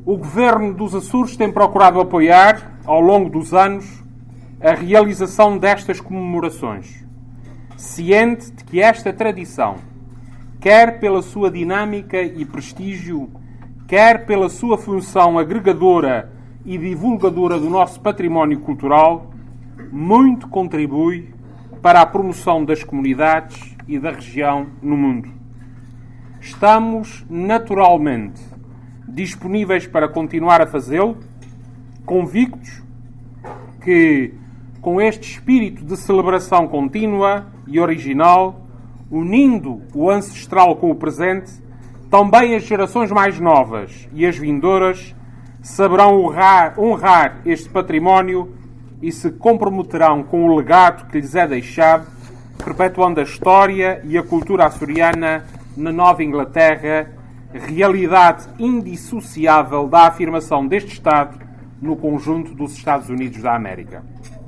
O Governo dos Açores tem procurado apoiar, ao longo dos anos, a realização destas comemorações, ciente de que esta tradição, quer pela sua dinâmica e prestígio, quer pela sua função agregadora e divulgadora do nosso património cultural, muito contribui para a promoção das comunidades e da região no mundo. Estamos, naturalmente, disponíveis para continuar a fazê-lo, convictos que, com este espírito de celebração contínua e original, unindo o ancestral com o presente, também as gerações mais novas e as vindouras saberão honrar este património e se comprometerão com o legado que lhes é deixado, perpetuando a história e a cultura açoriana na Nova Inglaterra, realidade indissociável da afirmação deste Estado no conjunto dos Estados Unidos da América.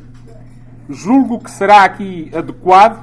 Julgo que será aqui adequado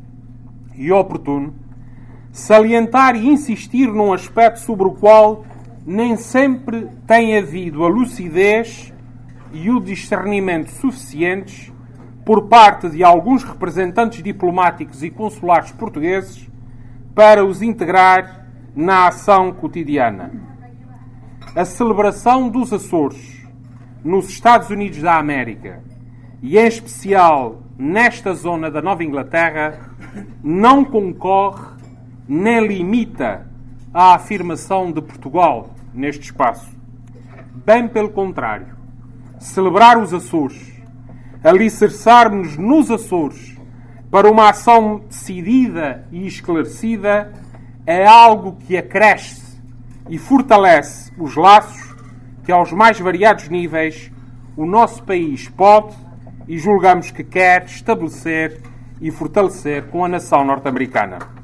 e oportuno salientar e insistir num aspecto sobre o qual nem sempre tem havido a lucidez e o discernimento suficientes por parte de alguns representantes diplomáticos e consulares portugueses para os integrar na ação cotidiana. A celebração dos Açores nos Estados Unidos da América e, em especial, nesta zona da Nova Inglaterra, não concorre nem limita a afirmação de Portugal neste espaço. Bem pelo contrário, celebrar os Açores, alicerçar-nos nos Açores para uma ação decidida e esclarecida é algo que acresce e fortalece os laços que, aos mais variados níveis, o nosso país pode e julgamos que quer estabelecer e fortalecer com a nação norte-americana.